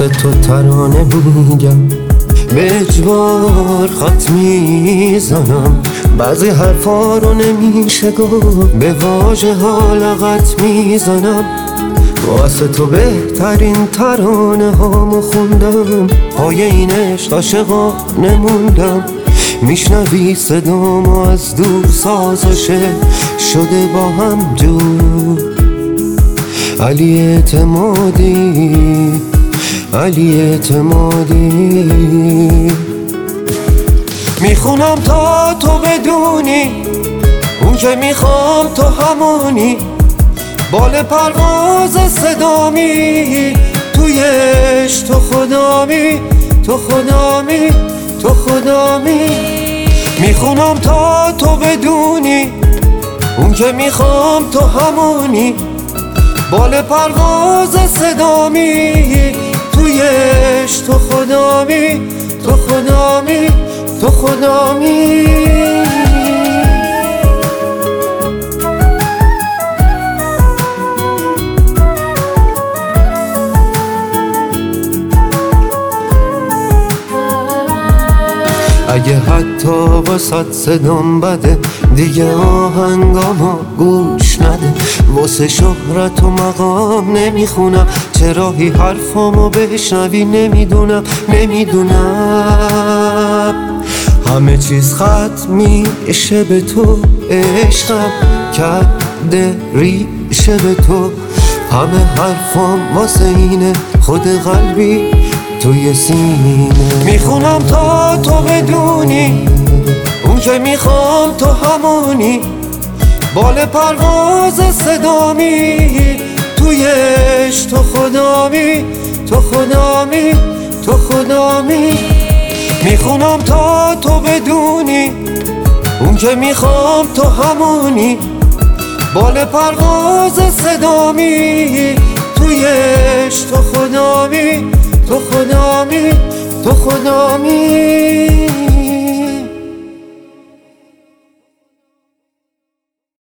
تو ترانه میگم، به اجبار خط میزنم، بعضی حرفا رو نمیشه گفت، به واژه ها لغت میزنم. واسه تو بهترین ترانه هامو خوندم، پای این عشق عاشقانه موندم. میشنوی صدامو از دور، سازشه شده با هم جور. علی اعتمادی، علی اعتمادی. میخونم تا تو بدونی، اون که میخوام تو همونی. بال پرواز صدامی، توی عشق تو خدامی، تو خدامی، تو خدامی. میخونم تا تو بدونی، اون که میخوام تو همونی. بال پرواز صدامی، توی عشق تو خدامی، تو خدامی، تو خدامی. اگه حتی واسه صدام بده، دیگه آهنگامو گوش نده. واسه شهرت و مقام نمیخونم، چراهی حرفامو بشنوی نمیدونم، نمیدونم. همه چیز ختم میشه به تو، عشقم کرده ریشه به تو. همه حرفام واسه اینه، خود قلبی توی سینه. میخونم تا تو بدونی، اون که میخوام تو همونی. بال پرواز صدامی، توی عشق تو خدامی، تو خدامی، تو خدامی. میخونم تا تو بدونی، اون که میخوام تو همونی. بال پرواز صدامی، توی عشق تو خدامی، تو خدامی، تو خدامی.